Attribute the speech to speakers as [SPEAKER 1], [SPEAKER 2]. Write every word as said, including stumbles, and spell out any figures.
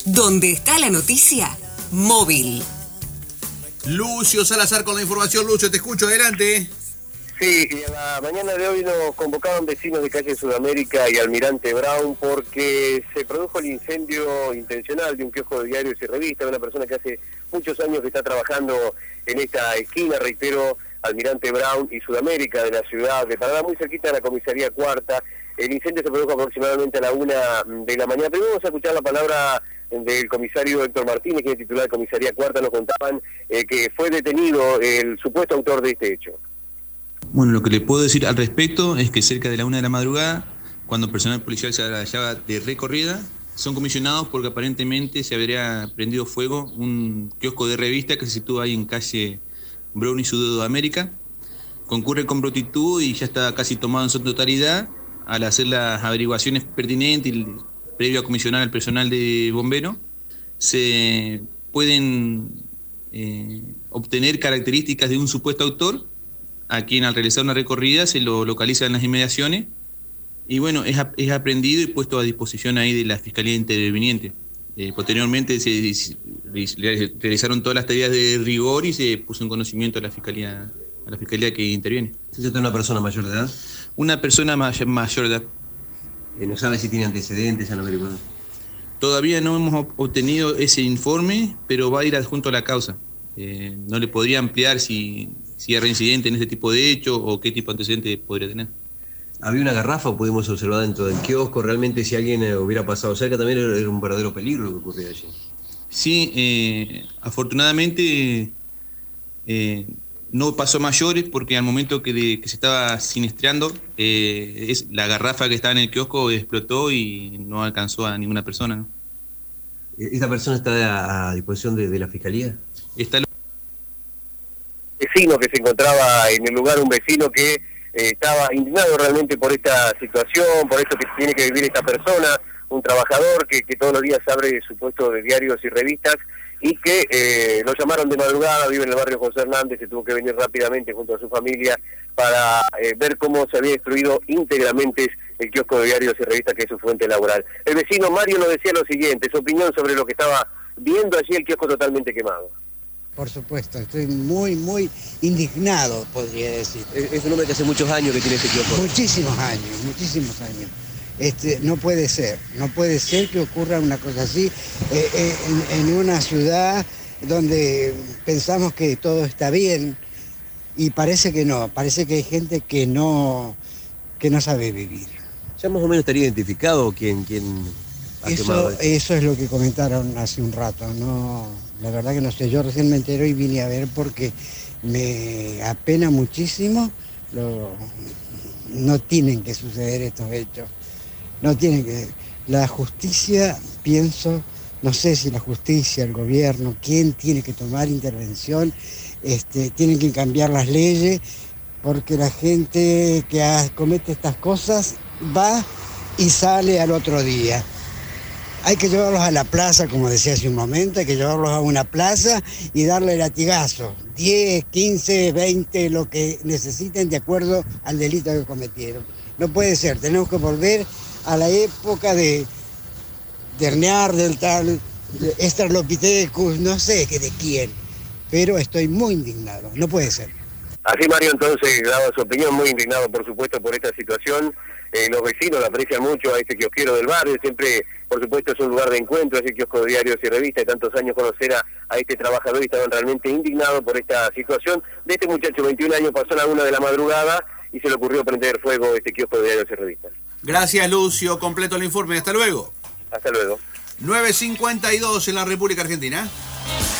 [SPEAKER 1] Donde está la noticia, móvil.
[SPEAKER 2] Lucio Salazar con la información. Lucio, te escucho, adelante.
[SPEAKER 3] Sí, y a la mañana de hoy nos convocaban vecinos de calle Sudamérica y Almirante Brown porque se produjo el incendio intencional de un kiosco de diarios y revistas de una persona que hace muchos años que está trabajando en esta esquina, reitero, Almirante Brown y Sudamérica de la ciudad de Paraná, muy cerquita de la comisaría Cuarta. El incendio se produjo aproximadamente a la una de la mañana. Primero vamos a escuchar la palabra del comisario Héctor Martínez, que es titular de comisaría Cuarta. Nos contaban eh, que fue detenido el supuesto autor de este hecho.
[SPEAKER 4] Bueno, lo que le puedo decir al respecto es que cerca de la una de la madrugada, cuando personal policial se hallaba de recorrida, son comisionados porque aparentemente se habría prendido fuego un kiosco de revista que se sitúa ahí en calle Brown y Sudamérica. Concurre con prontitud y ya está casi tomado en su totalidad. Al hacer las averiguaciones pertinentes y previo a comisionar al personal de bombero, se pueden eh, obtener características de un supuesto autor, a quien al realizar una recorrida se lo localiza en las inmediaciones y bueno, es, es aprendido y puesto a disposición ahí de la Fiscalía Interviniente. Eh, posteriormente se, se realizaron todas las tareas de rigor y se puso en conocimiento a la Fiscalía, a la Fiscalía que interviene.
[SPEAKER 5] ¿Se trata de una persona mayor de edad?
[SPEAKER 4] Una persona may- mayor de edad.
[SPEAKER 5] Eh, ¿No sabe si tiene antecedentes? Ya no averiguado.
[SPEAKER 4] Todavía no hemos obtenido ese informe, pero va a ir adjunto a la causa. Eh, no le podría ampliar si, si es reincidente en este tipo de hecho o qué tipo de antecedente podría tener.
[SPEAKER 5] ¿Había una garrafa o pudimos observar dentro del kiosco? Realmente si alguien eh, hubiera pasado cerca también era, era un verdadero peligro lo que ocurría allí.
[SPEAKER 4] Sí, eh, afortunadamente eh, no pasó a mayores porque al momento que, de, que se estaba siniestreando, eh, es, la garrafa que estaba en el kiosco explotó y no alcanzó a ninguna persona, ¿no?
[SPEAKER 5] ¿Esta persona está a disposición de, de la Fiscalía?
[SPEAKER 4] Está
[SPEAKER 3] Vecino que se encontraba en el lugar, un vecino que eh, estaba indignado realmente por esta situación, por esto que tiene que vivir esta persona, un trabajador que, que todos los días abre su puesto de diarios y revistas y que eh, lo llamaron de madrugada, vive en el barrio José Hernández, se tuvo que venir rápidamente junto a su familia para eh, ver cómo se había destruido íntegramente el kiosco de diarios y revistas que es su fuente laboral. El vecino Mario nos decía lo siguiente, su opinión sobre lo que estaba viendo allí, el kiosco totalmente quemado.
[SPEAKER 6] Por supuesto, estoy muy, muy indignado, podría decir.
[SPEAKER 5] Es un hombre que hace muchos años que tiene este kiosco.
[SPEAKER 6] Muchísimos años, muchísimos años. Este, no puede ser, no puede ser que ocurra una cosa así eh, eh, en, en una ciudad donde pensamos que todo está bien y parece que no, parece que hay gente que no, que no sabe vivir.
[SPEAKER 5] ¿Ya más o menos estaría identificado quién, quién ha
[SPEAKER 6] Eso,
[SPEAKER 5] quemado esto?
[SPEAKER 6] eso es lo que comentaron hace un rato, no, la verdad que no sé, yo recién me entero y vine a ver porque me apena muchísimo, lo, no tienen que suceder estos hechos. No tiene que... La justicia, pienso, no sé si la justicia, el gobierno, quién tiene que tomar intervención, este, tienen que cambiar las leyes, porque la gente que ha, comete estas cosas va y sale al otro día. Hay que llevarlos a la plaza, como decía hace un momento, hay que llevarlos a una plaza y darle latigazo, diez, quince, veinte, lo que necesiten de acuerdo al delito que cometieron. No puede ser, tenemos que volver a la época de Ternear, del tal Estralopithecus, no sé que de quién, pero estoy muy indignado, no puede ser.
[SPEAKER 3] Así Mario entonces daba su opinión, muy indignado por supuesto por esta situación. Eh, los vecinos lo aprecian mucho a este kiosquero del barrio, siempre por supuesto es un lugar de encuentro, ese kiosco de diarios y revistas, de tantos años conocer a, a este trabajador y estaban realmente indignados por esta situación de este muchacho, veintiún años, pasó a la una de la madrugada y se le ocurrió prender fuego este kiosco de diarios y revistas.
[SPEAKER 2] Gracias, Lucio. Completo el informe. Hasta luego.
[SPEAKER 3] Hasta luego.
[SPEAKER 2] nueve cincuenta y dos en la República Argentina.